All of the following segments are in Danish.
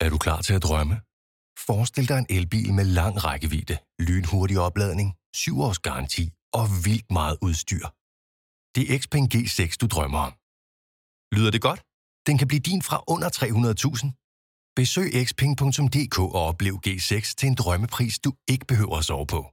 Er du klar til at drømme? Forestil dig en elbil med lang rækkevidde, lynhurtig opladning, 7 års garanti og vildt meget udstyr. Det er Xpeng G6, du drømmer om. Lyder det godt? Den kan blive din fra under 300.000. Besøg xpeng.dk og oplev G6 til en drømmepris, du ikke behøver at sove på.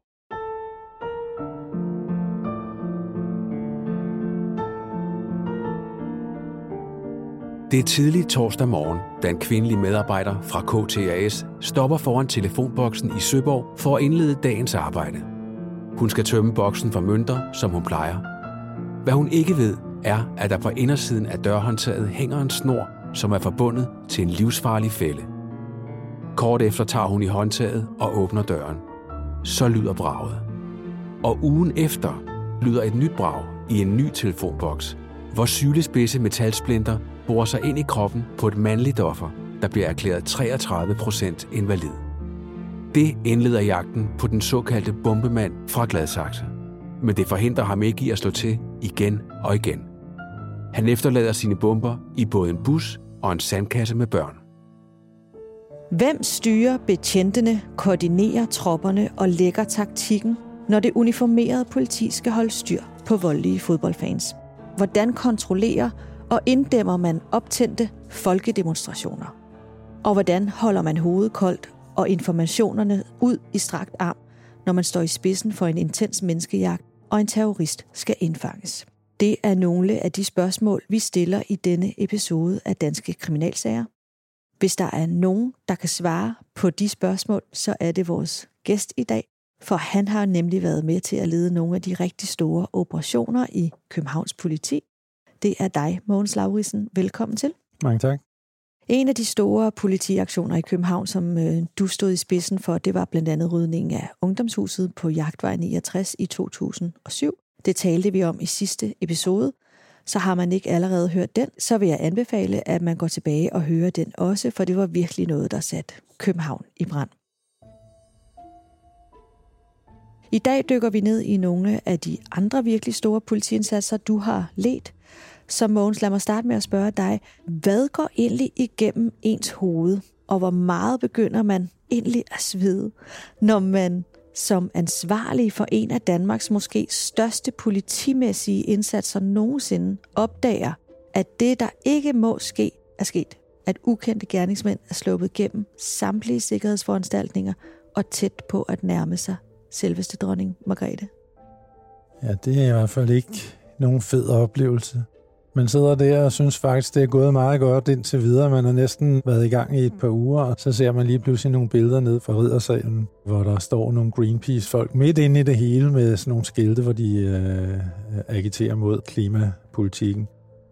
Det er tidligt torsdag morgen, da en kvindelig medarbejder fra KTAS stopper foran telefonboksen i Søborg for at indlede dagens arbejde. Hun skal tømme boksen for mønter, som hun plejer. Hvad hun ikke ved, er, at der på indersiden af dørhåndtaget hænger en snor, som er forbundet til en livsfarlig fælde. Kort efter tager hun i håndtaget og åbner døren. Så lyder braget. Og ugen efter lyder et nyt brag i en ny telefonboks, hvor sylespidse metalsplinter borer sig ind i kroppen på et mandligt offer, der bliver erklæret 33% invalid. Det indleder jagten på den såkaldte bombemand fra Gladsaxe. Men det forhindrer ham ikke i at slå til igen og igen. Han efterlader sine bomber i både en bus og en sandkasse med børn. Hvem styrer betjentene, koordinerer tropperne og lægger taktikken, når det uniformerede politi skal holde styr på voldelige fodboldfans? Hvordan kontrollerer og inddæmmer man optændte folkedemonstrationer? Og hvordan holder man hovedet koldt og informationerne ud i strakt arm, når man står i spidsen for en intens menneskejagt, og en terrorist skal indfanges? Det er nogle af de spørgsmål, vi stiller i denne episode af Danske Kriminalsager. Hvis der er nogen, der kan svare på de spørgsmål, så er det vores gæst i dag, for han har nemlig været med til at lede nogle af de rigtig store operationer i Københavns politi. Det er dig, Mogens Lauritzen. Velkommen til. Mange tak. En af de store politiaktioner i København, som du stod i spidsen for, det var blandt andet rydningen af Ungdomshuset på Jagtvej 69 i 2007. Det talte vi om i sidste episode. Så har man ikke allerede hørt den, så vil jeg anbefale, at man går tilbage og hører den også, for det var virkelig noget, der satte København i brand. I dag dykker vi ned i nogle af de andre virkelig store politiindsatser, du har ledt. Så Mogens, lad mig starte med at spørge dig, hvad går egentlig igennem ens hoved, og hvor meget begynder man egentlig at svede, når man som ansvarlig for en af Danmarks måske største politimæssige indsatser nogensinde opdager, at det, der ikke må ske, er sket. At ukendte gerningsmænd er sluppet gennem samtlige sikkerhedsforanstaltninger og tæt på at nærme sig selveste dronning Margrethe. Ja, det er i hvert fald ikke nogen fed oplevelse. Man sidder der og synes faktisk, det er gået meget godt indtil videre. Man har næsten været i gang i et par uger, og så ser man lige pludselig nogle billeder ned fra Riddersalen, hvor der står nogle Greenpeace-folk midt inde i det hele med sådan nogle skilte, hvor de agiterer mod klimapolitikken.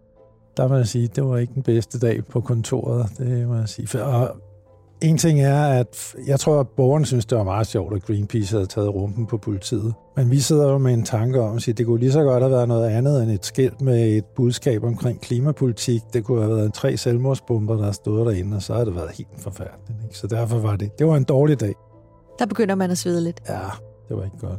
Der må jeg sige, det var ikke den bedste dag på kontoret, det må jeg sige. Og en ting er, at jeg tror, at borgerne synes, det var meget sjovt, at Greenpeace havde taget rumpen på politiet. Men vi sidder jo med en tanke om at sige, at det kunne lige så godt have været noget andet end et skilt med et budskab omkring klimapolitik. Det kunne have været 3 selvmordsbomber, der stod derinde, og så havde det været helt forfærdeligt. Ikke? Så derfor var det var en dårlig dag. Der begynder man at svede lidt. Ja, det var ikke godt.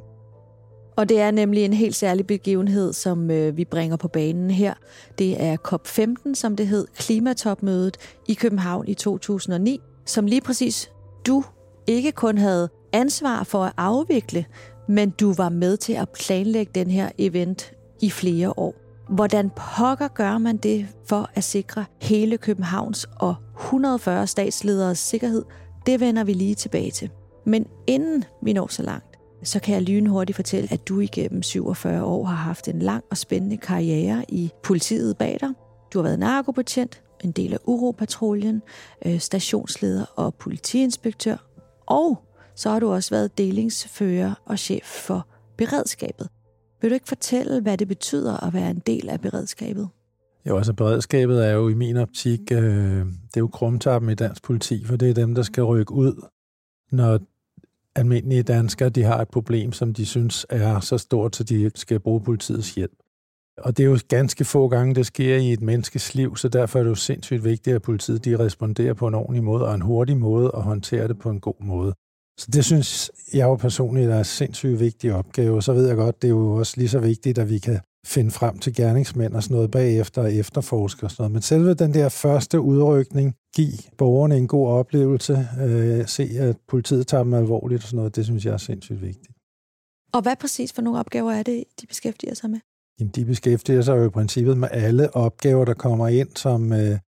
Og det er nemlig en helt særlig begivenhed, som vi bringer på banen her. Det er COP15, som det hed, klimatopmødet i København i 2009, som lige præcis du ikke kun havde ansvar for at afvikle, men du var med til at planlægge den her event i flere år. Hvordan pokker gør man det for at sikre hele Københavns og 140 statslederes sikkerhed? Det vender vi lige tilbage til. Men inden vi når så langt, så kan jeg lynhurtigt fortælle, at du igennem 47 år har haft en lang og spændende karriere i politiet bag dig. Du har været narkobetjent, en del af Uropatruljen, stationsleder og politiinspektør, og så har du også været delingsfører og chef for beredskabet. Vil du ikke fortælle, hvad det betyder at være en del af beredskabet? Jo, altså beredskabet er jo i min optik, det er jo krumtappen i dansk politi, for det er dem, der skal rykke ud, når almindelige danskere de har et problem, som de synes er så stort, så de skal bruge politiets hjælp. Og det er jo ganske få gange, det sker i et menneskes liv, så derfor er det jo sindssygt vigtigt, at politiet de responderer på en ordentlig måde og en hurtig måde og håndterer det på en god måde. Så det synes jeg jo personligt er en sindssygt vigtig opgave. Så ved jeg godt, det er jo også lige så vigtigt, at vi kan finde frem til gerningsmænd og sådan noget bagefter og efterforske og sådan noget. Men selve den der første udrykning, give borgerne en god oplevelse, se at politiet tager dem alvorligt og sådan noget, det synes jeg er sindssygt vigtigt. Og hvad præcis for nogle opgaver er det, de beskæftiger sig med? Jamen, de beskæftiger sig jo i princippet med alle opgaver, der kommer ind, som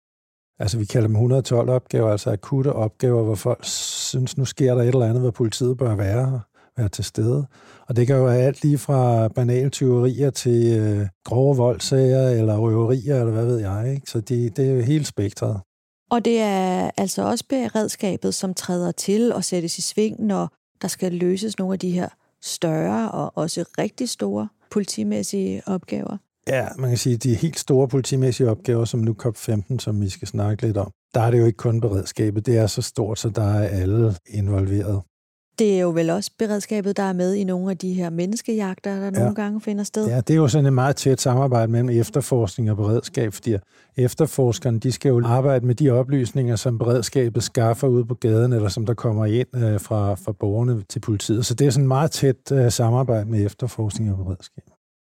vi kalder dem 112 opgaver, altså akutte opgaver, hvor folk synes, nu sker der et eller andet, hvor politiet bør være til stede. Og det kan jo være alt lige fra banale tyverier til grove voldsager eller røverier, eller hvad ved jeg, ikke? Så det er jo hele spektret. Og det er altså også beredskabet, som træder til og sættes i sving, når der skal løses nogle af de her større og også rigtig store politimæssige opgaver. Ja, man kan sige, at de helt store politimæssige opgaver, som nu COP15, som vi skal snakke lidt om, der er det jo ikke kun beredskabet. Det er så stort, så der er alle involveret. Det er jo vel også beredskabet, der er med i nogle af de her menneskejagter, der nogle gange finder sted. Ja, det er jo sådan et meget tæt samarbejde mellem efterforskning og beredskab, fordi efterforskerne, de skal jo arbejde med de oplysninger, som beredskabet skaffer ude på gaden, eller som der kommer ind fra borgerne til politiet. Så det er sådan et meget tæt samarbejde med efterforskning og beredskab.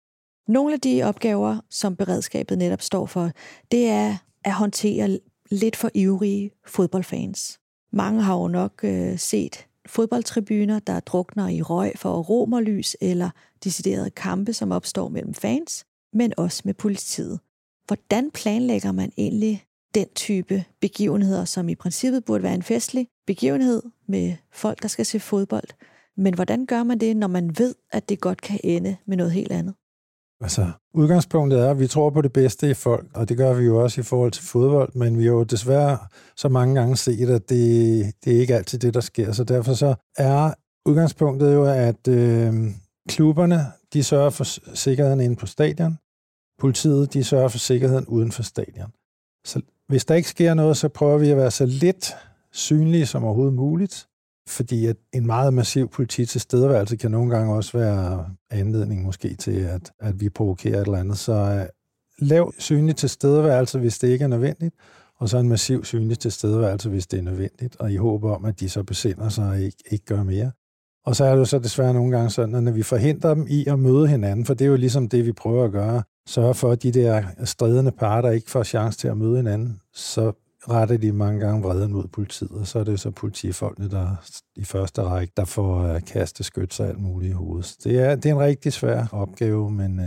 Nogle af de opgaver, som beredskabet netop står for, det er at håndtere lidt for ivrige fodboldfans. Mange har jo nok set fodboldtribuner, der drukner i røg for romerlys eller deciderede kampe, som opstår mellem fans, men også med politiet. Hvordan planlægger man egentlig den type begivenheder, som i princippet burde være en festlig begivenhed med folk, der skal se fodbold? Men hvordan gør man det, når man ved, at det godt kan ende med noget helt andet? Altså, udgangspunktet er, at vi tror på det bedste i folk, og det gør vi jo også i forhold til fodbold, men vi har jo desværre så mange gange set, at det er ikke altid det, der sker. Så derfor så er udgangspunktet jo, at klubberne, de sørger for sikkerheden inde på stadion, politiet, de sørger for sikkerheden uden for stadion. Så hvis der ikke sker noget, så prøver vi at være så lidt synlige som overhovedet muligt, fordi at en meget massiv polititilstedeværelse kan nogle gange også være anledning måske til, at vi provokerer et eller andet. Så lav synlig tilstedeværelse, hvis det ikke er nødvendigt, og så en massiv synlig tilstedeværelse, hvis det er nødvendigt, og i håb om, at de så besinder sig og ikke gør mere. Og så er det jo så desværre nogle gange sådan, at når vi forhindrer dem i at møde hinanden, for det er jo ligesom det, vi prøver at gøre, sørge for, at de der stridende parter ikke får chance til at møde hinanden, så retter de mange gange vreden mod politiet, og så er det jo så politifolkene, der i første række, der får kastet skyts og alt muligt i hovedet. Det er en rigtig svær opgave, men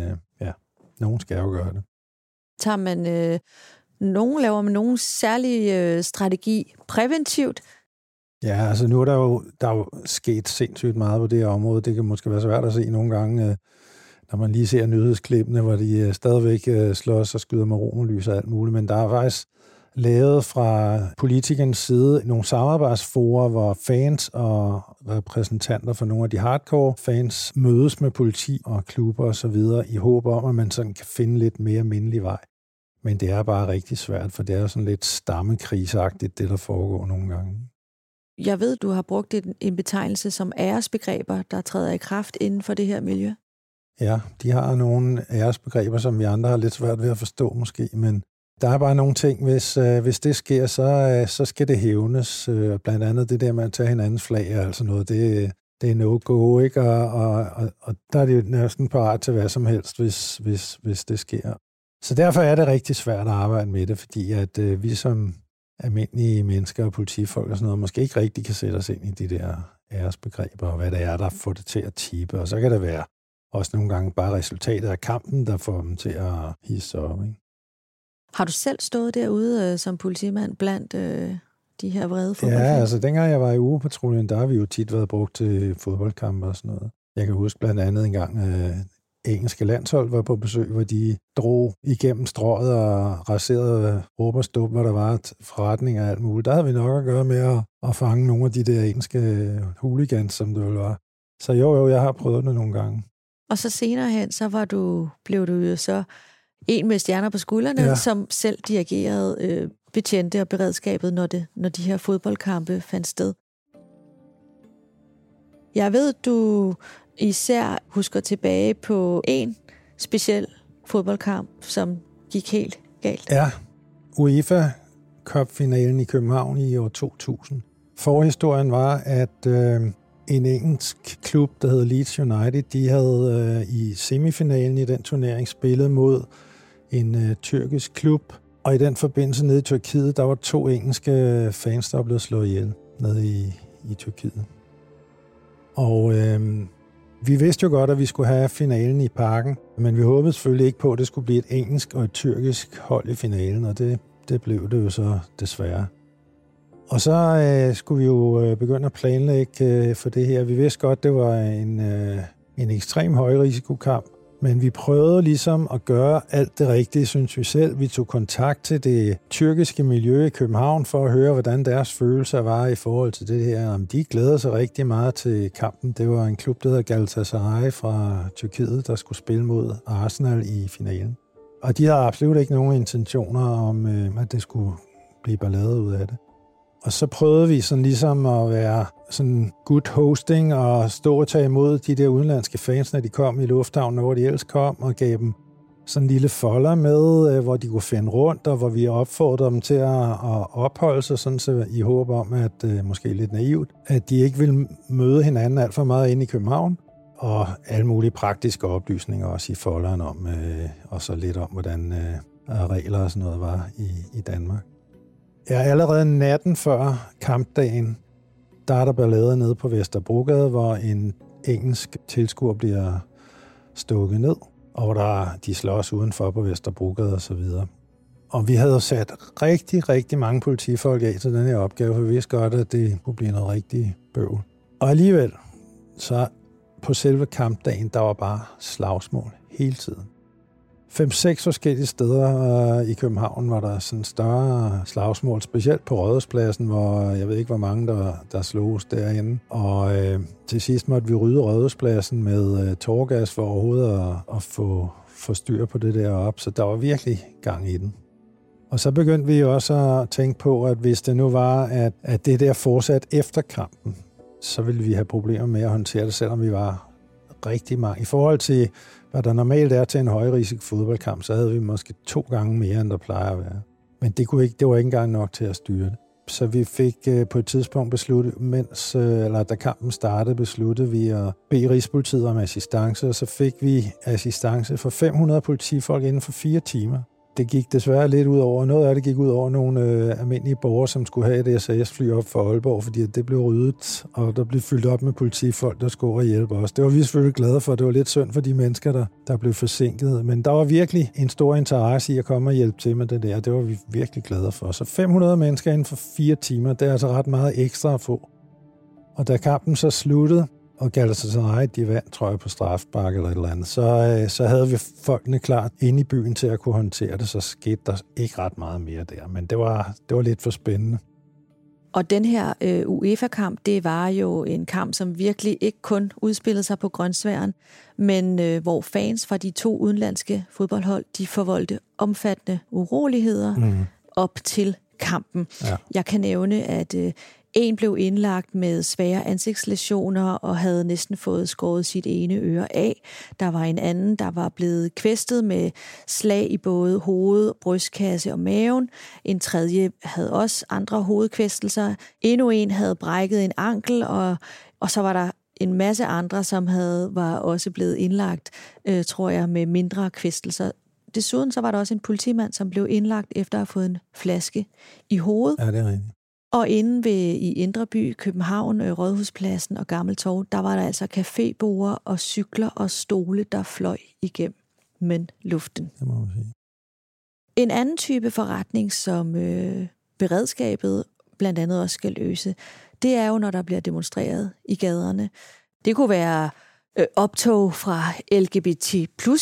nogen skal jo gøre det. Laver man nogen særlig strategi præventivt? Ja, altså nu er der er jo sket sindssygt meget på det her område. Det kan måske være svært at se nogle gange, når man lige ser nyhedsklippene, hvor de stadigvæk slås og skyder med romerlys og alt muligt, men der er faktisk lavet fra politikernes side nogle samarbejdsforer, hvor fans og repræsentanter for nogle af de hardcore fans mødes med politi og klubber og så videre i håb om, at man sådan kan finde lidt mere mindelig vej. Men det er bare rigtig svært, for det er jo sådan lidt stammekrigsagtigt, det der foregår nogle gange. Jeg ved, du har brugt en betegnelse som æresbegreber, der træder i kraft inden for det her miljø. Ja, de har nogle æresbegreber, som vi andre har lidt svært ved at forstå måske, men der er bare nogle ting, hvis det sker, så skal det hævnes. Blandt andet det der med at tage hinandens flag og altså noget, det er no-go, ikke? Og der er det jo næsten parat til hvad som helst, hvis det sker. Så derfor er det rigtig svært at arbejde med det, fordi at vi som almindelige mennesker og politifolk og sådan noget, måske ikke rigtig kan sætte os ind i de der æresbegreber, og hvad det er, der får det til at tippe. Og så kan det være også nogle gange bare resultatet af kampen, der får dem til at hisse op, ikke? Har du selv stået derude som politimand blandt de her vrede fodboldfans? Ja, altså dengang jeg var i ugepatruljen, der har vi jo tit været brugt til fodboldkampe og sådan noget. Jeg kan huske blandt andet en gang, engelske landshold var på besøg, hvor de drog igennem strøget og raserede råb og stop, hvor der var forretninger og alt muligt. Der havde vi nok at gøre med at fange nogle af de der engelske hooligans, som det vel var. Så jo, jeg har prøvet det nogle gange. Og så senere hen, så blev du jo så en med stjerner på skuldrene, som selv dirigerede betjente og beredskabet, når de her fodboldkampe fandt sted. Jeg ved, du især husker tilbage på en speciel fodboldkamp, som gik helt galt. Ja, UEFA Cup-finalen i København i år 2000. Forhistorien var, at en engelsk klub, der hedder Leeds United. De havde i semifinalen i den turnering spillet mod en tyrkisk klub. Og i den forbindelse nede i Tyrkiet, der var 2 engelske fans, der blev slået ihjel nede i Tyrkiet. Og vi vidste jo godt, at vi skulle have finalen i Parken, men vi håbede selvfølgelig ikke på, at det skulle blive et engelsk og et tyrkisk hold i finalen, og det blev det jo så desværre. Og så skulle vi jo begynde at planlægge for det her. Vi vidste godt, at det var en ekstrem højrisikokamp, men vi prøvede ligesom at gøre alt det rigtige, synes vi selv. Vi tog kontakt til det tyrkiske miljø i København for at høre, hvordan deres følelser var i forhold til det her. De glæder sig rigtig meget til kampen. Det var en klub, der hedder Galatasaray fra Tyrkiet, der skulle spille mod Arsenal i finalen. Og de havde absolut ikke nogen intentioner om, at det skulle blive ballade ud af det. Og så prøvede vi sådan ligesom at være sådan good hosting og stå og tage imod de der udenlandske fans, når de kom i lufthavnen, hvor de ellers kom, og gav dem sådan en lille folder med, hvor de kunne finde rundt, og hvor vi opfordrede dem til at opholde sig, sådan så i håb om, at måske lidt naivt, at de ikke ville møde hinanden alt for meget inde i København, og alle mulige praktiske oplysninger også i folderen om, og så lidt om, hvordan regler og sådan noget var i Danmark. Ja, allerede natten før kampdagen, der er der ballade nede på Vesterbrogade, hvor en engelsk tilskuer bliver stukket ned, og hvor de slås udenfor på Vesterbrogade og så videre. Og vi havde sat rigtig, rigtig mange politifolk af til den her opgave, for vi vidste godt, at det kunne blive noget rigtig bøvl. Og alligevel, så på selve kampdagen, der var bare slagsmål hele tiden. 5-6 forskellige steder i København var der sådan større slagsmål, specielt på Rådhuspladsen, hvor jeg ved ikke, hvor mange der sloges derinde. Og til sidst måtte vi rydde Rådhuspladsen med tåregas for overhovedet at få styr på det der op, så der var virkelig gang i den. Og så begyndte vi også at tænke på, at hvis det nu var, at det der fortsat efter kampen, så ville vi have problemer med at håndtere det, selvom vi var rigtig mange. I forhold til, hvad der normalt er til en højrisiko fodboldkamp, så havde vi måske 2 gange mere, end der plejer at være. Men det var ikke engang nok til at styre det. Så vi fik på et tidspunkt besluttet, da kampen startede, besluttede vi at bede Rigspolitiet om assistance, og så fik vi assistance for 500 politifolk inden for 4 timer. Det gik desværre lidt ud over. Noget af det gik ud over nogle almindelige borgere, som skulle have et SAS-fly op for Aalborg, fordi det blev ryddet, og der blev fyldt op med politifolk, der skulle over hjælpe os. Det var vi selvfølgelig glade for. Det var lidt synd for de mennesker, der blev forsinket. Men der var virkelig en stor interesse i at komme og hjælpe til med det der. Det var vi virkelig glade for. Så 500 mennesker inden for 4 timer, det er altså ret meget ekstra at få. Og da kampen så sluttede, og Galatasaray, de vandt, tror jeg, på strafspark eller et eller andet, så havde vi folkene klart inde i byen til at kunne håndtere det, så skete der ikke ret meget mere der. Men det var lidt for spændende. Og den her UEFA-kamp, det var jo en kamp, som virkelig ikke kun udspillede sig på Grønsværen, men hvor fans fra de 2 udenlandske fodboldhold, de forvoldte omfattende uroligheder op til kampen. Ja. Jeg kan nævne, at en blev indlagt med svære ansigtslæsioner og havde næsten fået skåret sit ene øre af. Der var en anden, der var blevet kvæstet med slag i både hoved, brystkasse og maven. En tredje havde også andre hovedkvæstelser. Endnu en havde brækket en ankel, og så var der en masse andre, som var også blevet indlagt, tror jeg, med mindre kvæstelser. Desuden så var der også en politimand, som blev indlagt efter at have fået en flaske i hovedet. Ja, det er rigtigt. Og inde i Indre By, København, Rådhuspladsen og Gammeltorv, der var der altså caféborde og cykler og stole, der fløj igennem luften. Det må man sige. En anden type forretning, som beredskabet blandt andet også skal løse, det er jo, når der bliver demonstreret i gaderne. Det kunne være optog fra LGBT+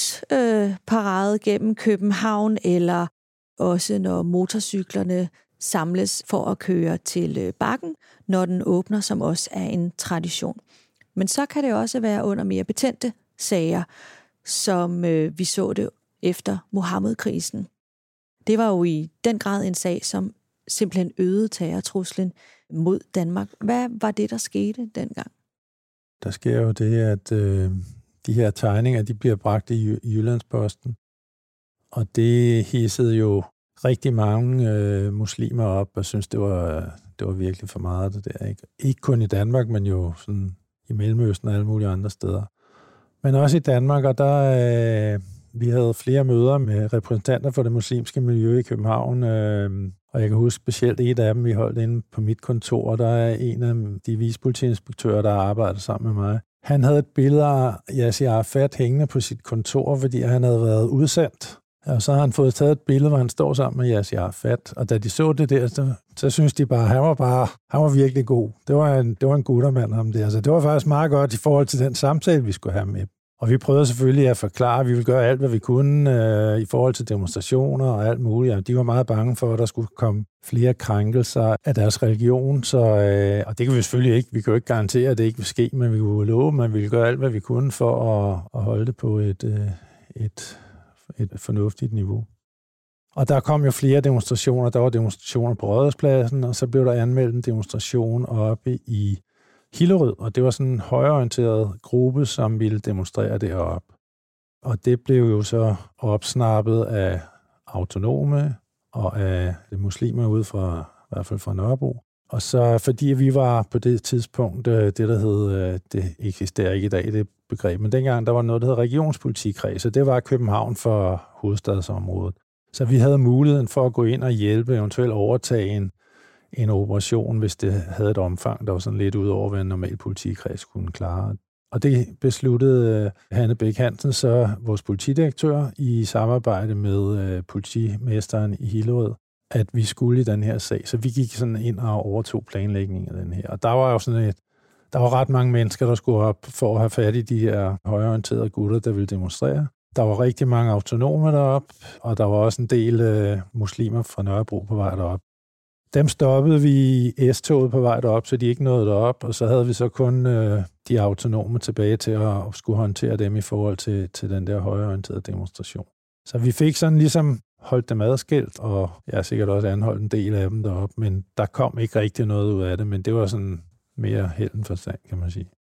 parade gennem København, eller også når motorcyklerne samles for at køre til Bakken, når den åbner, som også er en tradition. Men så kan det også være under mere betændte sager, som vi så det efter Mohammed-krisen. Det var jo i den grad en sag, som simpelthen øgede terrortruslen mod Danmark. Hvad var det, der skete dengang? Der sker jo det, at de her tegninger, de bliver bragt i Jyllandsposten, og det hissede jo rigtig mange muslimer op og synes, det var virkelig for meget det der. Ikke kun i Danmark, men jo sådan i Mellemøsten og alle mulige andre steder. Men også i Danmark, og der vi havde flere møder med repræsentanter for det muslimske miljø i København, og jeg kan huske specielt et af dem, vi holdt inde på mit kontor, der er en af de vicepolitiinspektører, der arbejder sammen med mig. Han havde et billede af Yasser Arafat hængende på sit kontor, fordi han havde været udsendt. Og så har han fået taget et billede, hvor han står sammen med Yasser Arafat. Og da de så det der, så synes de bare, han var virkelig god. Det var en guttermand, ham der. Så det var faktisk meget godt i forhold til den samtale, vi skulle have med. Og vi prøvede selvfølgelig at forklare, at vi ville gøre alt, hvad vi kunne i forhold til demonstrationer og alt muligt. Og de var meget bange for, at der skulle komme flere krænkelser af deres religion. Og det kan vi selvfølgelig ikke. Vi kan jo ikke garantere, at det ikke vil ske, men vi kunne love, at man ville gøre alt, hvad vi kunne for at holde det på et fornuftigt niveau. Og der kom jo flere demonstrationer. Der var demonstrationer på Rådhuspladsen, og så blev der anmeldt en demonstration oppe i Hillerød, og det var sådan en højreorienteret gruppe, som ville demonstrere deroppe. Og det blev jo så opsnappet af autonome og af muslimer ude fra, i hvert fald fra Nørrebro. Og så fordi vi var på det tidspunkt, det der hed, det eksisterer ikke i dag, det begreb, men dengang der var noget, der hed regionspolitikreds, og det var København for hovedstadsområdet. Så vi havde muligheden for at gå ind og hjælpe, eventuelt overtage en operation, hvis det havde et omfang, der var sådan lidt ud over, hvad en normal politikreds kunne klare. Og det besluttede Hanne Bæk Hansen, så vores politidirektør, i samarbejde med politimesteren i Hillerød, at vi skulle i den her sag. Så vi gik sådan ind og overtog planlægningen af den her. Og der var jo sådan der var ret mange mennesker, der skulle op for at have fat i de her højreorienterede gutter, der ville demonstrere. Der var rigtig mange autonome derop, og der var også en del muslimer fra Nørrebro på vej derop. Dem stoppede vi i S-toget på vej derop, så de ikke nåede derop, og så havde vi så kun de autonome tilbage til at skulle håndtere dem i forhold til den der højreorienterede demonstration. Så vi fik sådan ligesom holdt dem adskilt, og jeg har sikkert også anholdt en del af dem derop, men der kom ikke rigtig noget ud af det, men det var sådan mere held end forstand, kan man sige.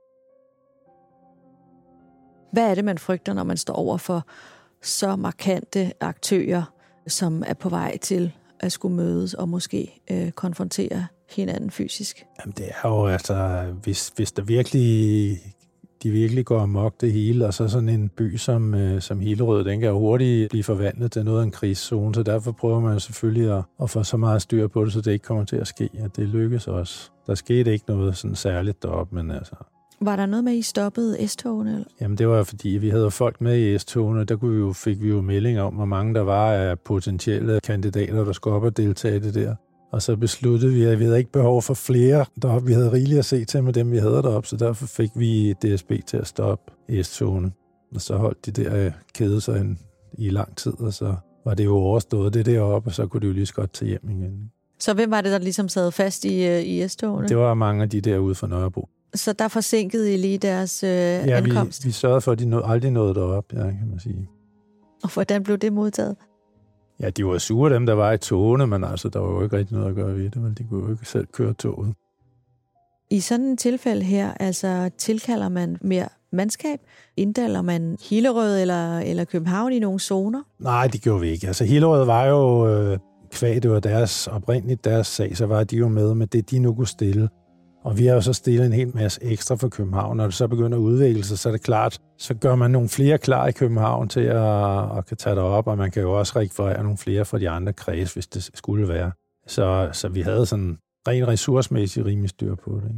Hvad er det, man frygter, når man står over for så markante aktører, som er på vej til at skulle mødes og måske konfrontere hinanden fysisk? Jamen det er jo altså, hvis der de virkelig går amok det hele, og så sådan en by som Hillerød, den kan jo hurtigt blive forvandlet til noget af en krigszone, så derfor prøver man selvfølgelig at få så meget styr på det, så det ikke kommer til at ske, og det lykkes også. Der skete ikke noget sådan særligt deroppe, men altså... Var der noget med, at I stoppede S-togene? Eller? Jamen det var fordi, vi havde folk med i S-togene, der fik vi jo melding om, hvor mange der var af potentielle kandidater, der skulle op og deltage i det der. Og så besluttede vi, at vi havde ikke behov for flere deroppe. Vi havde rigeligt at se til med dem, vi havde deroppe, så derfor fik vi DSB til at stoppe S-togene. Og så holdt de der kæde sig i lang tid, og så var det jo overstået det deroppe, og så kunne de jo lige så godt tage hjem igen. Så hvem var det, der ligesom sad fast i S-togene? Det var mange af de der ude fra Nørrebro. Så der forsinkede I lige deres ankomst? Ja, vi sørgede for, at de aldrig nåede derop, kan man sige. Og hvordan blev det modtaget? Ja, de var sure, dem der var i togene, men altså, der var jo ikke rigtig noget at gøre ved det, men de kunne jo ikke selv køre toget. I sådan et tilfælde her, altså tilkalder man mere mandskab? Inddeler man Hillerød eller København i nogle zoner? Nej, det gjorde vi ikke. Altså Hillerød var jo, kvad det var oprindeligt deres sag, så var de jo med det, de nu kunne stille. Og vi har jo så stillet en hel masse ekstra for København. Når det så begynder at udvikle sig, så er det klart, så gør man nogle flere klar i København til at kan tage derop, og man kan jo også rekvirere nogle flere fra de andre kreds, hvis det skulle være. Så vi havde sådan rent ressourcemæssigt rimelig styr på det. Ikke?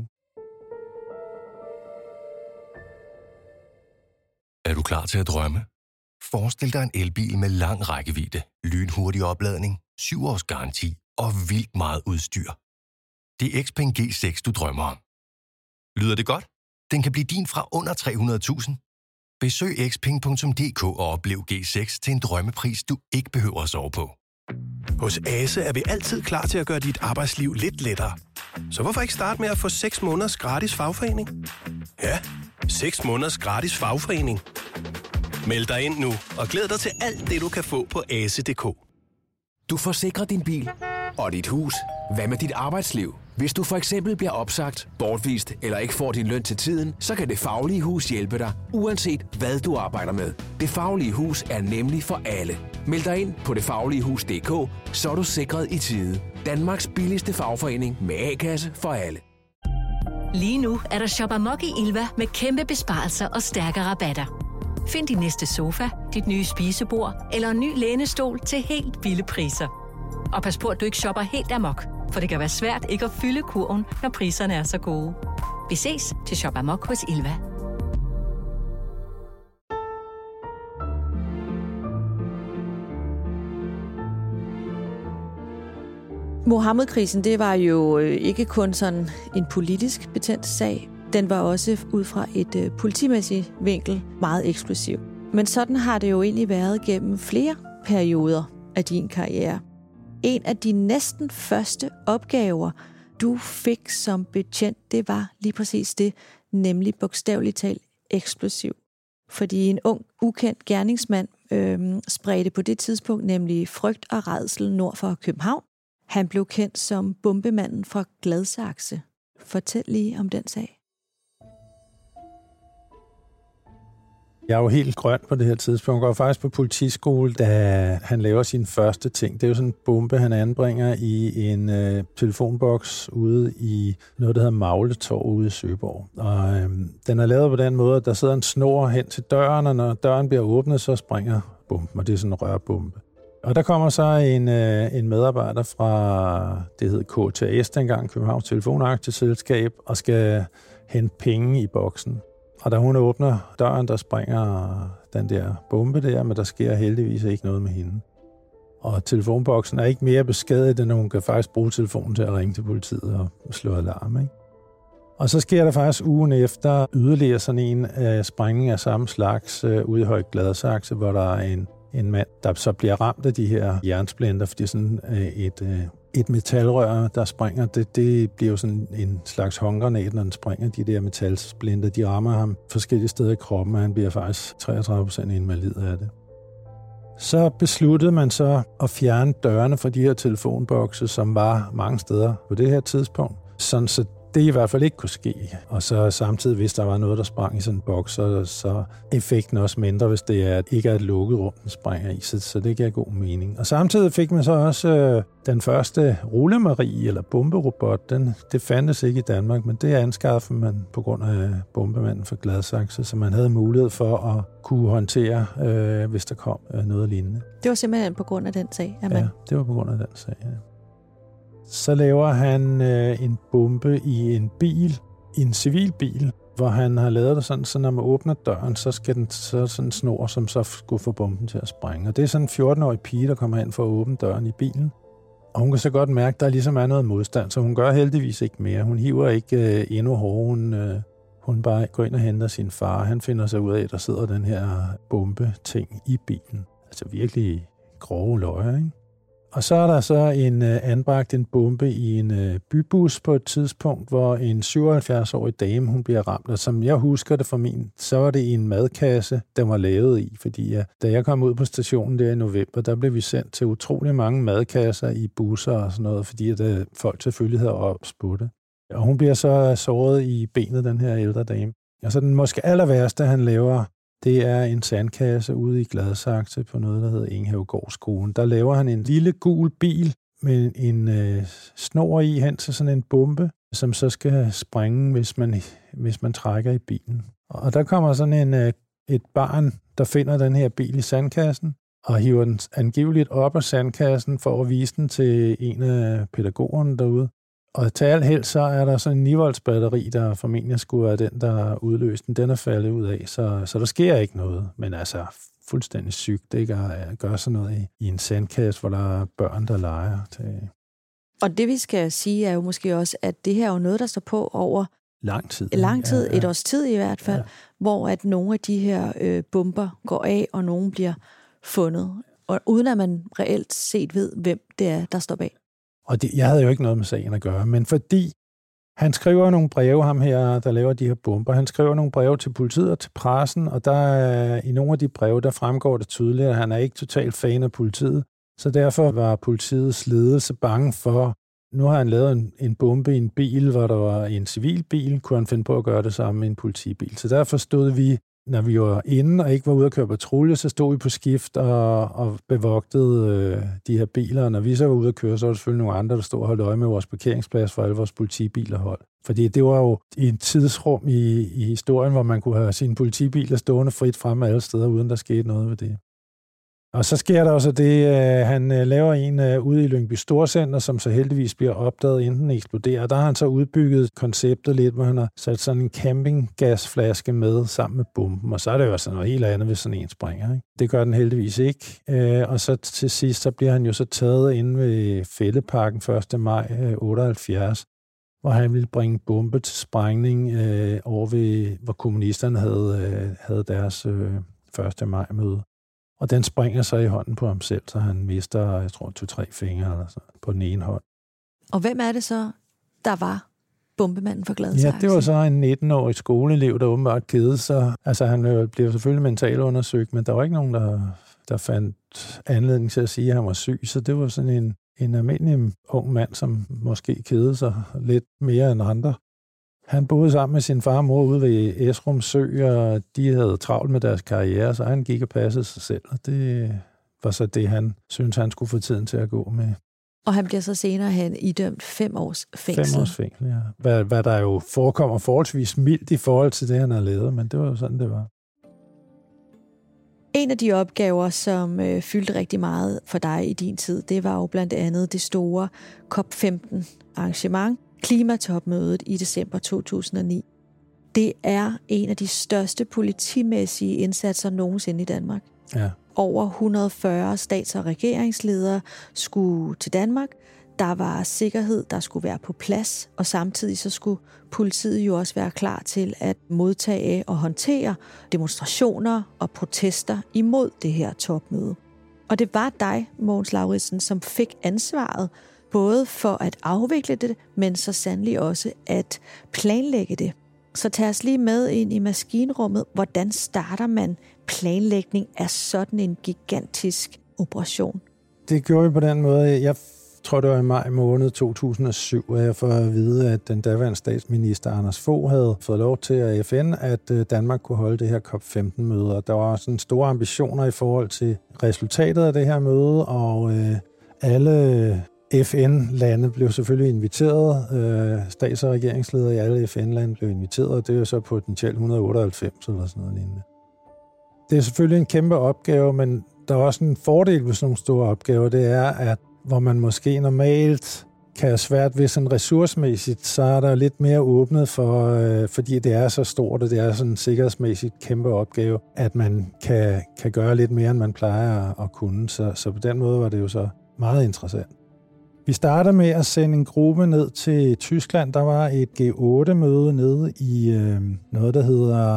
Er du klar til at drømme? Forestil dig en elbil med lang rækkevidde, lynhurtig opladning, 7 års garanti og vildt meget udstyr. Det er XPeng G6, du drømmer om. Lyder det godt? Den kan blive din fra under 300.000. Besøg xpeng.dk og oplev G6 til en drømmepris, du ikke behøver at sove på. Hos Ase er vi altid klar til at gøre dit arbejdsliv lidt lettere. Så hvorfor ikke starte med at få 6 måneders gratis fagforening? Ja, 6 måneders gratis fagforening. Meld dig ind nu og glæd dig til alt det, du kan få på ase.dk. Du forsikrer din bil og dit hus. Hvad med dit arbejdsliv? Hvis du for eksempel bliver opsagt, bortvist eller ikke får din løn til tiden, så kan Det Faglige Hus hjælpe dig, uanset hvad du arbejder med. Det Faglige Hus er nemlig for alle. Meld dig ind på detfagligehus.dk, så er du sikret i tide. Danmarks billigste fagforening med A-kasse for alle. Lige nu er der Shop Amok i Ilva med kæmpe besparelser og stærke rabatter. Find din næste sofa, dit nye spisebord eller en ny lænestol til helt vilde priser. Og pas på, at du ikke shopper helt amok, for det kan være svært ikke at fylde kurven, når priserne er så gode. Vi ses til Shop Amok hos Ilva. Mohammed-krisen, det var jo ikke kun sådan en politisk betændt sag. Den var også ud fra et politimæssigt vinkel meget eksplosiv. Men sådan har det jo egentlig været gennem flere perioder af din karriere. En af de næsten første opgaver, du fik som betjent, det var lige præcis det, nemlig bogstaveligt talt eksplosiv. Fordi en ung, ukendt gerningsmand spredte på det tidspunkt nemlig frygt og rædsel nord for København. Han blev kendt som bombemanden fra Gladsaxe. Fortæl lige om den sag. Jeg er jo helt grøn på det her tidspunkt, og faktisk på politiskole, da han laver sin første ting. Det er jo sådan en bombe, han anbringer i en telefonboks ude i noget, der hedder Magletorv ude i Søborg. Og den er lavet på den måde, at der sidder en snor hen til døren, og når døren bliver åbnet, så springer bomben, og det er sådan en rørbombe. Og der kommer så en medarbejder fra, det hed KTAS dengang, Københavns Telefonaktieselskab, og skal hente penge i boksen. Og da hun åbner døren, der springer den der bombe der, men der sker heldigvis ikke noget med hende. Og telefonboksen er ikke mere beskadiget, end hun kan faktisk bruge telefonen til at ringe til politiet og slå alarm, ikke? Og så sker der faktisk ugen efter yderligere sådan en sprængning af samme slags ude i Høje Gladsaxe, hvor der er en mand, der så bliver ramt af de her jernsplinter, fordi sådan et metalrør, der springer, det bliver jo sådan en slags håndgranat, når den springer. De der metalsplinter, de rammer ham forskellige steder i kroppen, og han bliver faktisk 33% invalid af det. Så besluttede man så at fjerne dørene fra de her telefonbokse, som var mange steder på det her tidspunkt, sådan så det i hvert fald ikke kunne ske. Og så samtidig, hvis der var noget, der sprang i sådan en boks, så effekten også mindre, hvis det ikke er et lukket rum, den springer i. Så det giver god mening. Og samtidig fik man så også den første rullemarie, eller bomberobot. Det fandtes ikke i Danmark, men det anskaffede man på grund af bombemanden fra Gladsaxe, så man havde mulighed for at kunne håndtere, hvis der kom noget lignende. Det var simpelthen på grund af den sag? Ja, det var på grund af den sag, ja. Så laver han en bombe i en bil, i en civil bil, hvor han har lavet det sådan, så når man åbner døren, så skal den så sådan en snor, som så skulle få bomben til at sprænge. Og det er sådan en 14-årig pige, der kommer ind for at åbne døren i bilen. Og hun kan så godt mærke, at der ligesom er noget modstand, så hun gør heldigvis ikke mere. Hun hiver ikke endnu hårdere. Hun bare går ind og henter sin far. Han finder sig ud af, at der sidder den her bombe-ting i bilen. Altså virkelig grove løjer, ikke? Og så er der så anbragt en bombe i en bybus på et tidspunkt, hvor en 77-årig dame, hun bliver ramt. Og som jeg husker det fra så var det i en madkasse, den var lavet i. Fordi da jeg kom ud på stationen der i november, der blev vi sendt til utrolig mange madkasser i busser og sådan noget, fordi folk selvfølgelig havde ops på det. Og hun bliver så såret i benet, den her ældre dame. Og så den måske aller værste, han laver, det er en sandkasse ude i Gladsaxe på noget, der hedder Ingehavegårdsskolen. Der laver han en lille gul bil med en snor i hen til sådan en bombe, som så skal sprænge, hvis man trækker i bilen. Og der kommer sådan et barn, der finder den her bil i sandkassen, og hiver den angiveligt op af sandkassen for at vise den til en af pædagogerne derude. Og til alt held, så er der sådan en 9-volts-batteri, der formentlig skulle være den, der udløste den. Den er faldet ud af, så der sker ikke noget. Men altså, fuldstændig sygt, ikke? At gøre sådan noget i en sandkasse, hvor der er børn, der leger til. Og det, vi skal sige, er jo måske også, at det her er jo noget, der står på over lang tid. Et års tid i hvert fald, hvor at nogle af de her bomber går af, og nogle bliver fundet. Og uden at man reelt set ved, hvem det er, der står bag. Og jeg havde jo ikke noget med sagen at gøre, men fordi han skriver nogle breve, ham her, der laver de her bomber, han skriver nogle breve til politiet og til pressen, og der i nogle af de breve, der fremgår det tydeligt, at han er ikke totalt fan af politiet. Så derfor var politiets ledelse bange for, nu har han lavet en bombe i en bil, hvor der var en civil bil, kunne han finde på at gøre det samme med en politibil. Så derfor stod vi, når vi var inde og ikke var ude at køre patrulje, så stod vi på skift og bevogtede de her biler. Og når vi så var ude at køre, så var der selvfølgelig nogle andre, der stod og holdt øje med vores parkeringsplads, for alle vores politibiler holdt. Fordi det var jo i et tidsrum i historien, hvor man kunne have sine politibiler stående frit frem alle steder, uden der skete noget ved det. Og så sker der også det, han laver en ude i Lyngby Storcenter, som så heldigvis bliver opdaget, inden den eksploderer. Der har han så udbygget konceptet lidt, hvor han har sat sådan en campinggasflaske med sammen med bomben. Og så er det jo altså noget helt andet, hvis sådan en springer. Ikke? Det gør den heldigvis ikke. Og så til sidst, så bliver han jo så taget inde ved Fælledparken 1. maj 78, hvor han ville bringe bombe til sprængning over ved, hvor kommunisterne havde deres 1. maj møde. Og den springer så i hånden på ham selv, så han mister, jeg tror, 2-3 fingre eller så, på den ene hånd. Og hvem er det så, der var bombemanden for Gladsaxe? Ja, det var så en 19-årig skoleelev, der åbenbart kedede sig. Altså, han blev selvfølgelig mentalt undersøgt, men der var ikke nogen, der fandt anledning til at sige, at han var syg. Så det var sådan en almindelig ung mand, som måske kedede sig lidt mere end andre. Han boede sammen med sin far og mor ude ved Esrum Sø, og de havde travlt med deres karriere, så han gik og passede sig selv. Og det var så det, han syntes, han skulle få tiden til at gå med. Og han bliver så senere idømt 5 års fængsel. 5 års fængsel, ja. Hvad der jo forekommer forholdsvis mildt i forhold til det, han har lavet, men det var jo sådan, det var. En af de opgaver, som fyldte rigtig meget for dig i din tid, det var jo blandt andet det store COP15 arrangement, klimatopmødet i december 2009. Det er en af de største politimæssige indsatser nogensinde i Danmark. Ja. Over 140 stats- og regeringsledere skulle til Danmark. Der var sikkerhed, der skulle være på plads, og samtidig så skulle politiet jo også være klar til at modtage og håndtere demonstrationer og protester imod det her topmøde. Og det var dig, Mogens Lauridsen, som fik ansvaret både for at afvikle det, men så sandelig også at planlægge det. Så tag os lige med ind i maskinrummet. Hvordan starter man planlægning af sådan en gigantisk operation? Det gjorde vi på den måde. Jeg tror, det var i maj måned 2007, at jeg får at vide, at den daværende statsminister Anders Fogh havde fået lov til af FN, at Danmark kunne holde det her COP15-møde. Og der var sådan store ambitioner i forhold til resultatet af det her møde, og alle FN-lande blev selvfølgelig inviteret. Stats- og regeringsledere i alle FN-lande blev inviteret, og det er jo så potentielt 198 eller sådan noget lignende. Det er selvfølgelig en kæmpe opgave, men der er også en fordel ved sådan nogle store opgaver, det er, at hvor man måske normalt kan have svært ved sådan ressourcemæssigt, så er der lidt mere åbnet for, fordi det er så stort, og det er sådan en sikkerhedsmæssigt kæmpe opgave, at man kan gøre lidt mere, end man plejer at kunne. Så på den måde var det jo så meget interessant. Vi starter med at sende en gruppe ned til Tyskland. Der var et G8-møde nede i noget, der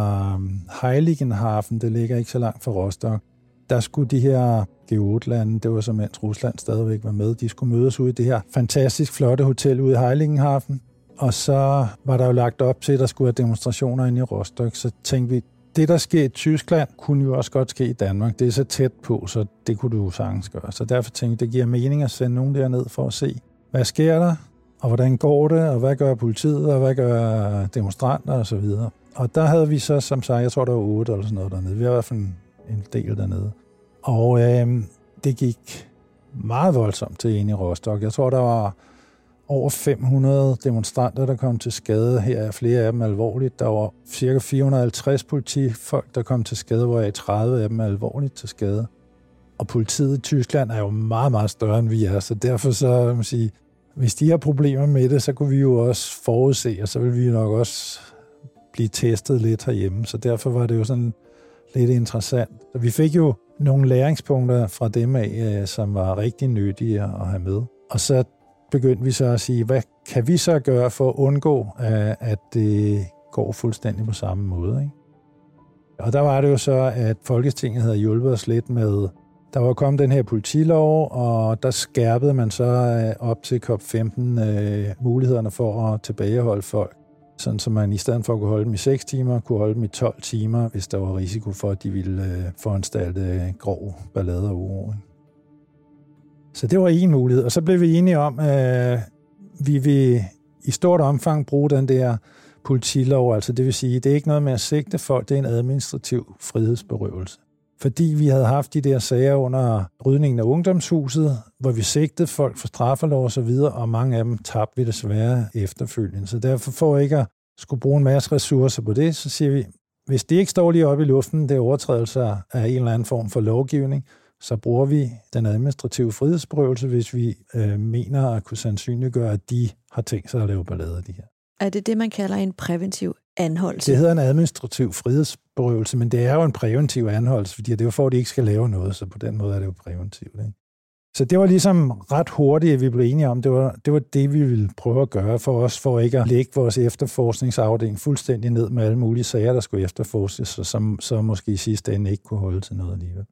hedder Heiligenhafen. Det ligger ikke så langt fra Rostock. Der skulle de her G8-lande, det var så mens Rusland stadigvæk var med, de skulle mødes ude i det her fantastisk flotte hotel ude i Heiligenhafen. Og så var der jo lagt op til, at der skulle være demonstrationer inde i Rostock. Så tænkte vi, det der sker i Tyskland, kunne jo også godt ske i Danmark. Det er så tæt på, så det kunne du jo sagtens gøre. Så derfor tænkte vi, det giver mening at sende nogen derned for at se, hvad sker der, og hvordan går det, og hvad gør politiet, og hvad gør demonstranter og så videre. Og der havde vi så, som sagt, jeg tror, der var 8 eller sådan noget dernede. Vi var i hvert fald en del dernede. Og det gik meget voldsomt til inde i Rostock. Jeg tror, der var over 500 demonstranter, der kom til skade. Her er flere af dem alvorligt. Der var ca. 450 politifolk, der kom til skade, hvoraf 30 af dem er alvorligt til skade. Og politiet i Tyskland er jo meget, meget større, end vi er. Så derfor så, man sige, hvis de har problemer med det, så kunne vi jo også forudse, og så vil vi nok også blive testet lidt herhjemme. Så derfor var det jo sådan lidt interessant. Så vi fik jo nogle læringspunkter fra dem af, som var rigtig nyttige at have med. Og så begyndte vi så at sige, hvad kan vi så gøre for at undgå, at det går fuldstændig på samme måde, ikke? Og der var det jo så, at Folketinget havde hjulpet os lidt med, der var kommet den her politilov, og der skærpede man så op til COP15 mulighederne for at tilbageholde folk. Sådan så man i stedet for at kunne holde dem i 6 timer, kunne holde dem i 12 timer, hvis der var risiko for, at de ville foranstalte grov ballade og uro. Så det var en mulighed. Og så blev vi enige om, at vi vil i stort omfang bruge den der politilov. Altså det vil sige, det er ikke noget med at sigte folk, det er en administrativ frihedsberøvelse. fordi vi havde haft de der sager under rydningen af ungdomshuset, hvor vi sigtede folk for straffelov og så videre, og mange af dem tabte vi desværre efterfølgende. Så derfor for ikke at skulle bruge en masse ressourcer på det, så siger vi, hvis det ikke står lige oppe i luften, det er overtrædelser af en eller anden form for lovgivning, så bruger vi den administrative frihedsberøvelse, hvis vi mener at kunne sandsynliggøre, at de har tænkt sig at lave ballade af de her. Er det det, man kalder en præventiv anholdelse? Det hedder en administrativ frihedsberøvelse, men det er jo en præventiv anholdelse, fordi det er jo for, at de ikke skal lave noget, så på den måde er det jo præventivt. Ikke? Så det var ligesom ret hurtigt, at vi blev enige om, det var det, vi ville prøve at gøre for os, for ikke at lægge vores efterforskningsafdeling fuldstændig ned med alle mulige sager, der skulle efterforskes, og som så måske i sidste ende ikke kunne holde til noget alligevel.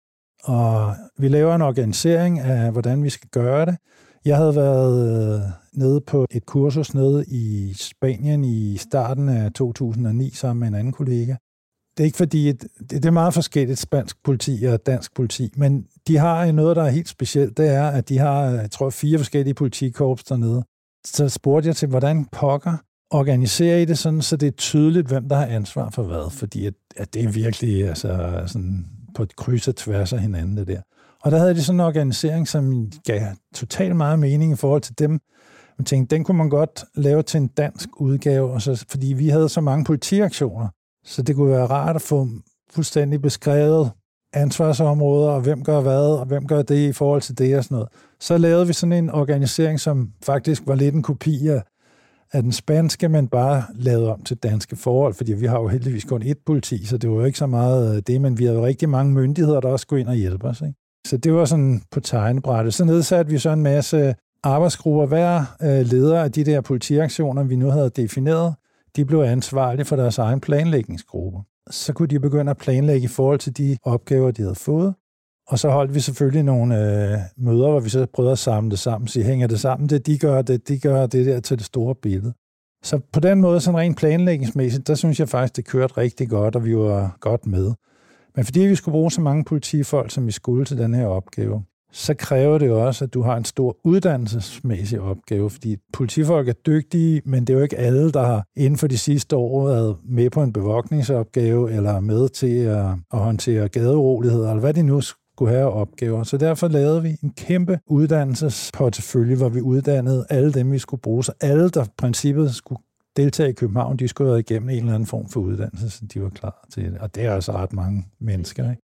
Og vi laver en organisering af, hvordan vi skal gøre det. Jeg havde været nede på et kursus nede i Spanien i starten af 2009 sammen med en anden kollega. Det er ikke fordi, det er meget forskelligt spansk politi og dansk politi, men de har noget, der er helt specielt. Det er, at de har, jeg tror, 4 forskellige politikorps dernede. Så spurgte jeg til, hvordan pokker organiserer I det sådan, så det er tydeligt, hvem der har ansvar for hvad, fordi at det er virkelig altså, sådan på et kryds og tværs af hinanden, det der. Og der havde de sådan en organisering, som gav totalt meget mening i forhold til dem. Jeg tænkte, den kunne man godt lave til en dansk udgave, og så, fordi vi havde så mange politiaktioner, så det kunne være rart at få fuldstændig beskrevet ansvarsområder, og hvem gør hvad, og hvem gør det i forhold til det og sådan noget. Så lavede vi sådan en organisering, som faktisk var lidt en kopi af den spanske, men bare lavet om til danske forhold, fordi vi har jo heldigvis kun ét politi, så det var jo ikke så meget det, men vi havde jo rigtig mange myndigheder, der også skulle ind og hjælpe os. Ikke? Så det var sådan på tegnebrættet. Så nedsatte vi så en masse arbejdsgrupper. Hver leder af de der politiaktioner, vi nu havde defineret, de blev ansvarlige for deres egen planlægningsgruppe. Så kunne de begynde at planlægge i forhold til de opgaver, de havde fået. Og så holdt vi selvfølgelig nogle møder, hvor vi så prøvede at samle det sammen. Så hænger det sammen, de gør det der til det store billede. Så på den måde, sådan rent planlægningsmæssigt, der synes jeg faktisk, det kørte rigtig godt, og vi var godt med. Men fordi vi skulle bruge så mange politifolk, som vi skulle til den her opgave, så kræver det også, at du har en stor uddannelsesmæssig opgave, fordi politifolk er dygtige, men det er jo ikke alle, der har inden for de sidste år været med på en bevogtningsopgave, eller med til at håndtere gadeuroligheder, eller hvad de nu skulle have opgaver. Så derfor lavede vi en kæmpe uddannelsesportefølje, hvor vi uddannede alle dem, vi skulle bruge. Så alle, der i princippet skulle deltage i København, de skulle have været igennem en eller anden form for uddannelse, så de var klar til det. Og det er altså ret mange mennesker, ikke?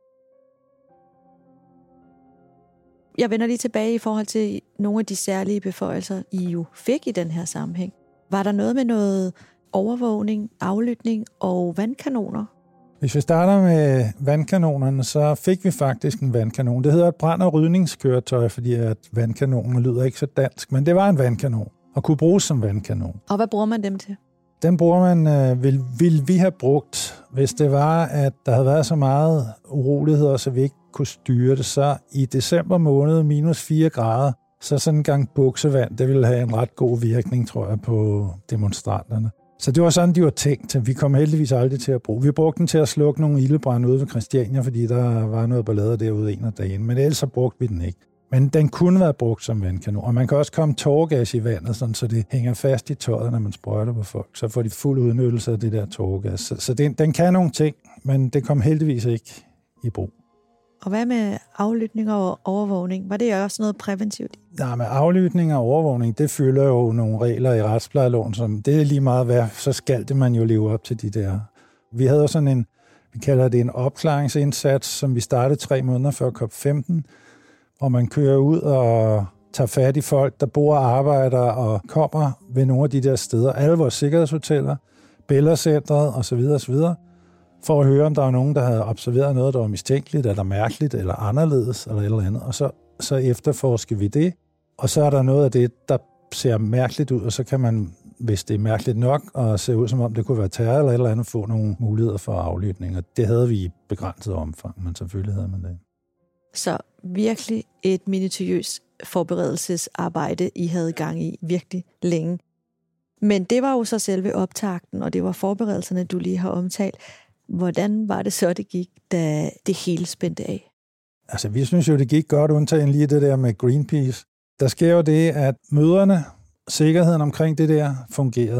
Jeg vender lige tilbage i forhold til nogle af de særlige beføjelser, I jo fik i den her sammenhæng. Var der noget med noget overvågning, aflytning og vandkanoner? Hvis vi starter med vandkanonerne, så fik vi faktisk en vandkanon. Det hedder et brand- og rydningskøretøj, fordi at vandkanonen lyder ikke så dansk, men det var en vandkanon og kunne bruges som vandkanon. Og hvad bruger man dem til? Den bruger man, vil vi have brugt, hvis det var, at der havde været så meget uroligheder, så vi ikke kunne styre det. Så i december måned, minus 4 grader, så sådan en gang buksevand, det ville have en ret god virkning, tror jeg, på demonstranterne. Så det var sådan, de var tænkt. Vi kom heldigvis aldrig til at bruge. Vi brugte den til at slukke nogle ildebrande ude ved Christiania, fordi der var noget ballade derude en af dagen. Men ellers så brugte vi den ikke. Men den kunne være brugt som vandkanon. Og man kan også komme tåregas i vandet, sådan, så det hænger fast i tøjet, når man sprøjter på folk. Så får de fuld udnyttelse af det der tåregas. Så den kan nogle ting, men det kom heldigvis ikke i brug. Og hvad med aflytning og overvågning? Var det også noget præventivt? Nej, med aflytning og overvågning, det følger jo nogle regler i retsplejeloven, som det er lige meget værd, så skal det man jo leve op til de der. Vi havde jo sådan en, vi kalder det en opklaringsindsats, som vi startede 3 måneder før COP15, hvor man kører ud og tager fat i folk, der bor og arbejder og kommer ved nogle af de der steder. Alle vores sikkerhedshoteller, Bella-centret osv., for at høre, om der var nogen, der havde observeret noget, der var mistænkeligt, eller mærkeligt, eller anderledes, eller et eller andet. Og så efterforsker vi det, og så er der noget af det, der ser mærkeligt ud, og så kan man, hvis det er mærkeligt nok, og ser ud som om det kunne være terror eller et eller andet, få nogle muligheder for aflytning. Og det havde vi i begrænset omfang, men selvfølgelig havde man det. Så virkelig et minutiøst forberedelsesarbejde, I havde gang i virkelig længe. Men det var jo så selve optakten, og det var forberedelserne, du lige har omtalt. Hvordan var det så, det gik, da det hele spændte af? Altså, vi synes jo, det gik godt, undtagen lige det der med Greenpeace. Der sker jo det, at møderne, sikkerheden omkring det der, fungerede.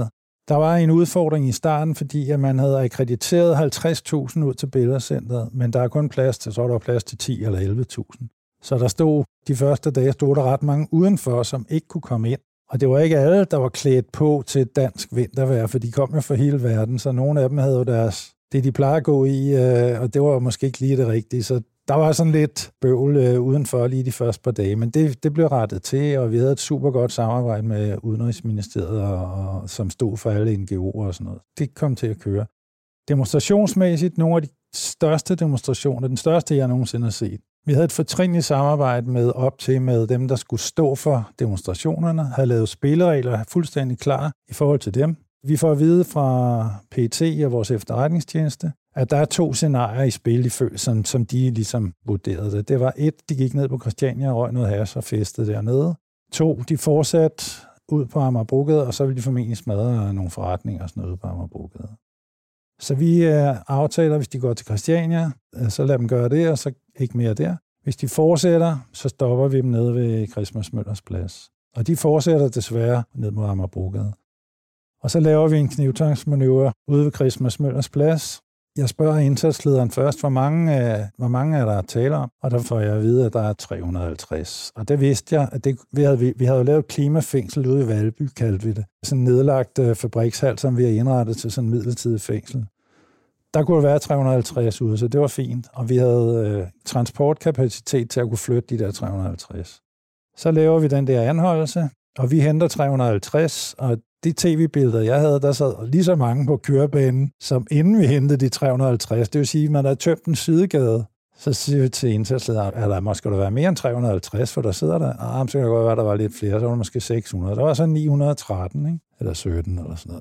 Der var en udfordring i starten, fordi at man havde akkrediteret 50.000 ud til billedcentret, men der er kun plads til, så er der plads til 10 eller 11.000. Så der stod, de første dage stod der ret mange udenfor, som ikke kunne komme ind. Og det var ikke alle, der var klædt på til dansk vintervejr, for de kom jo fra hele verden, så nogle af dem havde jo det de plejer at gå i, og det var måske ikke lige det rigtige. Så der var sådan lidt bøvl udenfor lige de første par dage, men det blev rettet til, og vi havde et super godt samarbejde med Udenrigsministeriet, og som stod for alle NGO'er og sådan noget. Det kom til at køre. Demonstrationsmæssigt, nogle af de største demonstrationer, den største, jeg nogensinde har set. Vi havde et fortrinligt samarbejde med dem, der skulle stå for demonstrationerne, havde lavet spilleregler fuldstændig klar i forhold til dem. Vi får at vide fra PET og vores efterretningstjeneste, at der er 2 scenarier i spil, som de ligesom vurderede det. Det var 1, de gik ned på Christiania og røg noget hash og festede dernede. 2, de fortsatte ud på Amagerbrogade, og så ville de formentlig smadre nogle forretninger og sådan noget på Amagerbrogade. Så vi aftaler, hvis de går til Christiania, så lad dem gøre det, og så ikke mere der. Hvis de fortsætter, så stopper vi dem nede ved Christmas Møllers Plads. Og de fortsætter desværre ned mod Amagerbrogade. Og så laver vi en knivtangsmanøvre ude ved Christmas Møllers Plads. Jeg spørger indsatslederen først, hvor mange er der at tale om, og der får jeg at vide, at der er 350. Og det vidste jeg, at vi havde jo lavet klimafængsel ude i Valby, kaldte vi det. Sådan en nedlagt fabrikshal, som vi har indrettet til sådan en midlertidig fængsel. Der kunne være 350 ude, så det var fint. Og vi havde transportkapacitet til at kunne flytte de der 350. Så laver vi den der anholdelse, og vi henter 350, og de tv-billeder, jeg havde, der sad lige så mange på kørebanen, som inden vi hentede de 350. Det vil sige, at man har tømt en sidegade. Så siger vi til indsatslederen, at der måske være mere end 350, for der sidder der. Så kan det godt være, at der var lidt flere, så var der måske 600. Der var så 913, ikke? Eller 17 eller sådan noget.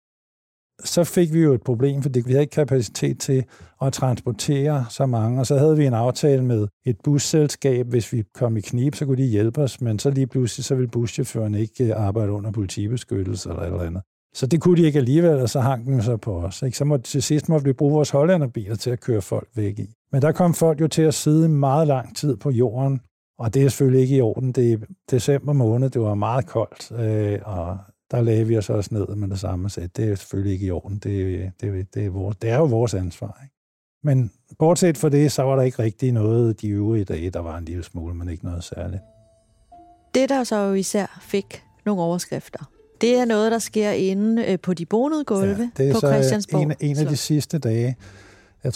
Så fik vi jo et problem, fordi vi havde ikke kapacitet til at transportere så mange, og så havde vi en aftale med et busselskab. Hvis vi kom i knib, så kunne de hjælpe os, men så lige pludselig så ville buschaufføren ikke arbejde under politibeskyttelse eller et eller andet. Så det kunne de ikke alligevel, og så hang den så på os. Ikke? Så til sidst måtte vi bruge vores hollænderbiler til at køre folk væk i. Men der kom folk jo til at sidde meget lang tid på jorden, og det er selvfølgelig ikke i orden. Det er december måned, det var meget koldt, og der lagde vi os også ned med det samme sæt. Det er selvfølgelig ikke i orden. Det er jo vores ansvar. Ikke? Men bortset fra det, så var der ikke rigtig noget de øvrige dage. Der var en lille smule, men ikke noget særligt. Det, der så jo især fik nogle overskrifter, det er noget, der sker inde på de bonede gulve på Christiansborg. En af de sidste dage. Jeg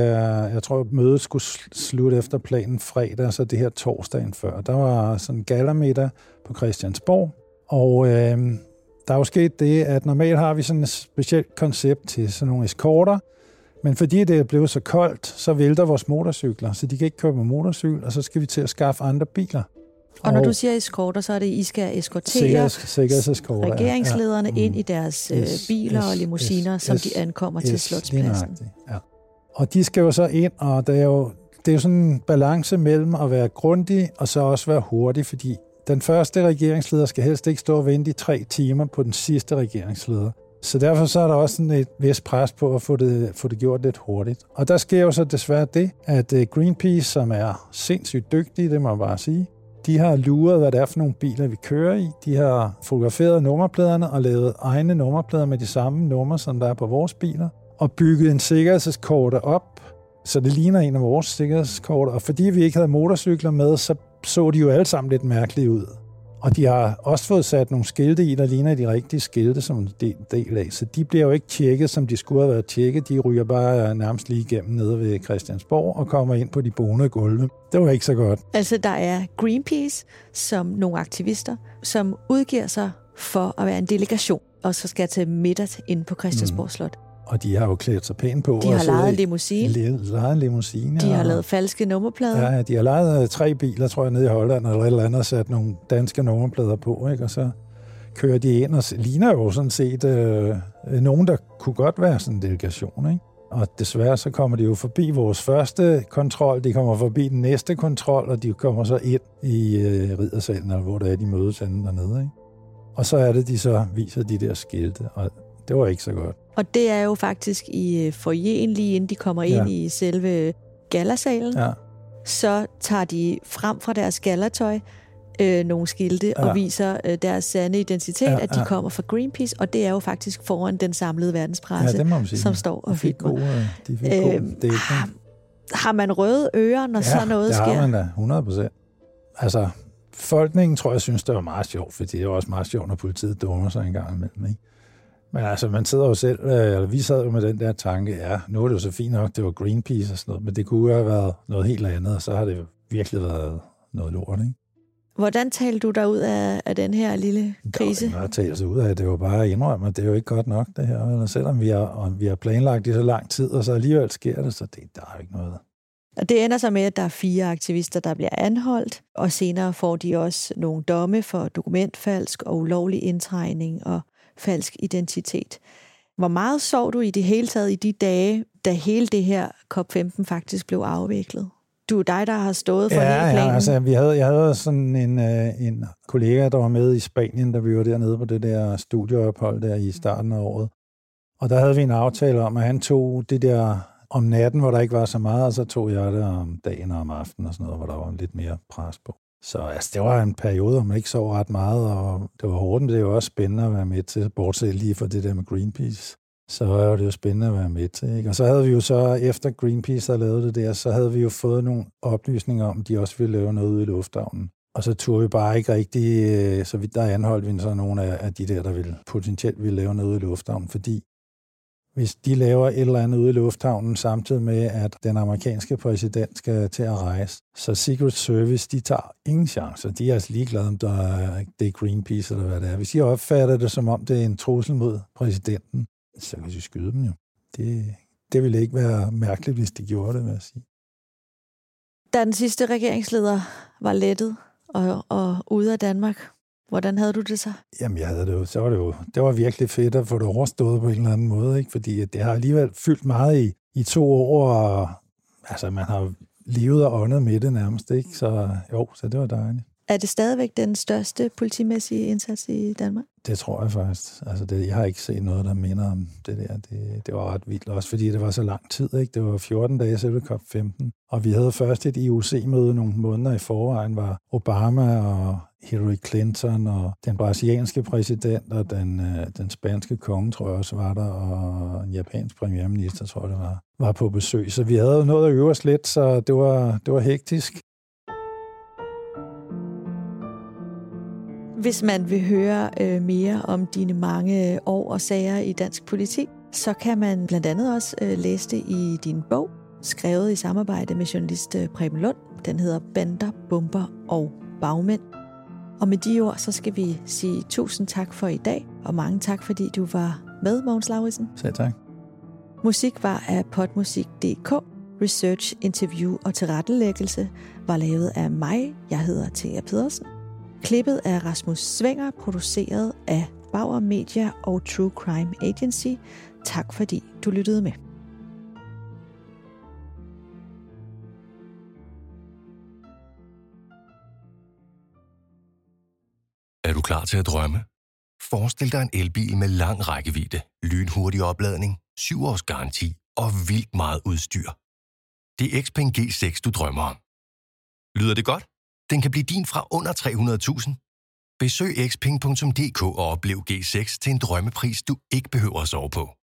tror, mødet skulle slutte efter planen fredag, så det her torsdagen før. Der var sådan en gallamiddag på Christiansborg, og der er jo sket det, at normalt har vi sådan et specielt koncept til sådan nogle eskorter, men fordi det er blevet så koldt, så vælter vores motorcykler, så de kan ikke køre på motorcykel, og så skal vi til at skaffe andre biler. Og når du siger eskorter, så er det, I skal eskortere regeringslederne ind i deres biler og limousiner, som de ankommer til Slotspladsen. Ja. Og de skal jo så ind, og det er jo sådan en balance mellem at være grundig og så også være hurtig, fordi den første regeringsleder skal helst ikke stå og vente i 3 timer på den sidste regeringsleder. Så derfor så er der også sådan et vist pres på at få det gjort lidt hurtigt. Og der sker jo så desværre det, at Greenpeace, som er sindssygt dygtige, det må jeg bare sige, de har luret, hvad det er for nogle biler, vi kører i. De har fotograferet nummerpladerne og lavet egne nummerplader med de samme numre, som der er på vores biler, og bygget en sikkerhedseskorte op, så det ligner en af vores sikkerhedseskorter. Og fordi vi ikke havde motorcykler med, så de jo alle sammen lidt mærkelige ud. Og de har også fået sat nogle skilte i, der ligner de rigtige skilte, som en del af. Så de bliver jo ikke tjekket, som de skulle have været tjekket. De ryger bare nærmest lige igennem nede ved Christiansborg og kommer ind på de bonede gulve. Det var ikke så godt. Altså, der er Greenpeace, som nogle aktivister, som udgiver sig for at være en delegation, og så skal til middag inde på Christiansborg Slot. Og de har jo klædt sig pænt på. De har lejet en limousine. De har lavet falske nummerplader. Ja, de har lejet 3 biler, tror jeg, nede i Holland eller et eller andet, og sat nogle danske nummerplader på, ikke? Og så kører de ind, og ligner jo sådan set nogen, der kunne godt være sådan en delegation, ikke? Og desværre så kommer de jo forbi vores første kontrol, de kommer forbi den næste kontrol, og de kommer så ind i riddersalen, hvor der er de mødes dernede, ikke? Og så er det, de så viser de der skilte, og det var ikke så godt. Og det er jo faktisk i foyeren, lige inden de kommer ind i selve gallasalen. Ja. Så tager de frem fra deres gallatøj nogle skilte og viser deres sande identitet, at de kommer fra Greenpeace, og det er jo faktisk foran den samlede verdenspresse, som står og filmer. De fik god dækning. Har man røde ører, når sådan noget sker? Ja, det har man da, 100%. Altså, befolkningen tror jeg synes, det var meget sjovt, fordi det var også meget sjovt, når politiet dummer sig en gang imellem, ikke? Men altså, man sidder jo selv, eller vi sad jo med den der tanke, nu er det jo så fint nok, det var Greenpeace og sådan noget, men det kunne jo have været noget helt andet, og så har det jo virkelig været noget lort, ikke? Hvordan talte du dig ud af den her lille krise? Der var ikke tale sig ud af, det var bare at indrømme, det er jo ikke godt nok, det her. Eller selvom vi har planlagt i så lang tid, og så alligevel sker det, så der er jo ikke noget. Og det ender så med, at der er 4 aktivister, der bliver anholdt, og senere får de også nogle domme for dokumentfalsk og ulovlig indtrængen og falsk identitet. Hvor meget sov du i det hele taget i de dage, da hele det her COP15 faktisk blev afviklet? Du er dig, der har stået for hele planen. Ja, altså jeg havde sådan en kollega, der var med i Spanien, da vi var dernede på det der studieophold der i starten af året. Og der havde vi en aftale om, at han tog det der om natten, hvor der ikke var så meget, og så tog jeg det om dagen og om aftenen og sådan noget, hvor der var lidt mere pres på. Så altså, det var en periode, hvor man ikke sov ret meget, og det var hårdt, men det er jo også spændende at være med til, bortset lige for det der med Greenpeace. Så var det jo spændende at være med til, ikke? Og så havde vi jo så, efter Greenpeace havde lavet det der, så havde vi jo fået nogle oplysninger om, at de også ville lave noget ude i lufthavnen. Og så turde vi bare ikke rigtig, så vidt der anholdt vi så nogle af de der potentielt ville lave noget ude i lufthavnen, fordi hvis de laver et eller andet ude i lufthavnen, samtidig med, at den amerikanske præsident skal til at rejse, så Secret Service, de tager ingen chancer. De er altså ligeglade, om det er Greenpeace eller hvad det er. Hvis de opfatter det, som om det er en trussel mod præsidenten, så kan de skyde dem jo. Det ville ikke være mærkeligt, hvis de gjorde det, vil jeg sige. Da den sidste regeringsleder var lettet og ude af Danmark, hvordan havde du det så? Jamen, jeg havde det jo. Så var det var virkelig fedt at få det overstået på en eller anden måde, ikke? Fordi det har alligevel fyldt meget i 2 år, og altså, man har levet og åndet med det nærmest, ikke? Så det var dejligt. Er det stadigvæk den største politimæssige indsats i Danmark? Det tror jeg faktisk. Altså jeg har ikke set noget, der minder om det der. Det var ret vildt, også fordi det var så lang tid, ikke? Det var 14 dage selve COP15, og vi havde først et IOC-møde nogle måneder i forvejen, var Obama og Hillary Clinton og den brasilianske præsident og den spanske konge, tror jeg også var der, og en japansk premierminister, tror jeg det var på besøg. Så vi havde noget at øve os lidt, så det var hektisk. Hvis man vil høre mere om dine mange år og sager i dansk politik, så kan man blandt andet også læse det i din bog, skrevet i samarbejde med journalist Preben Lund. Den hedder Bander, Bomber og Bagmænd. Og med de ord, så skal vi sige tusind tak for i dag, og mange tak, fordi du var med, Mogens Lauridsen. Selv tak. Musik var af podmusik.dk. Research, interview og tilrettelæggelse var lavet af mig. Jeg hedder Thea Pedersen. Klippet af Rasmus Svinger, produceret af Bauer Media og True Crime Agency. Tak fordi du lyttede med. Er du klar til at drømme? Forestil dig en elbil med lang rækkevidde, lynhurtig opladning, 7 års garanti og vildt meget udstyr. Det er XPeng G6, du drømmer om. Lyder det godt? Den kan blive din fra under 300.000. Besøg xpeng.dk og oplev G6 til en drømmepris, du ikke behøver at sove på.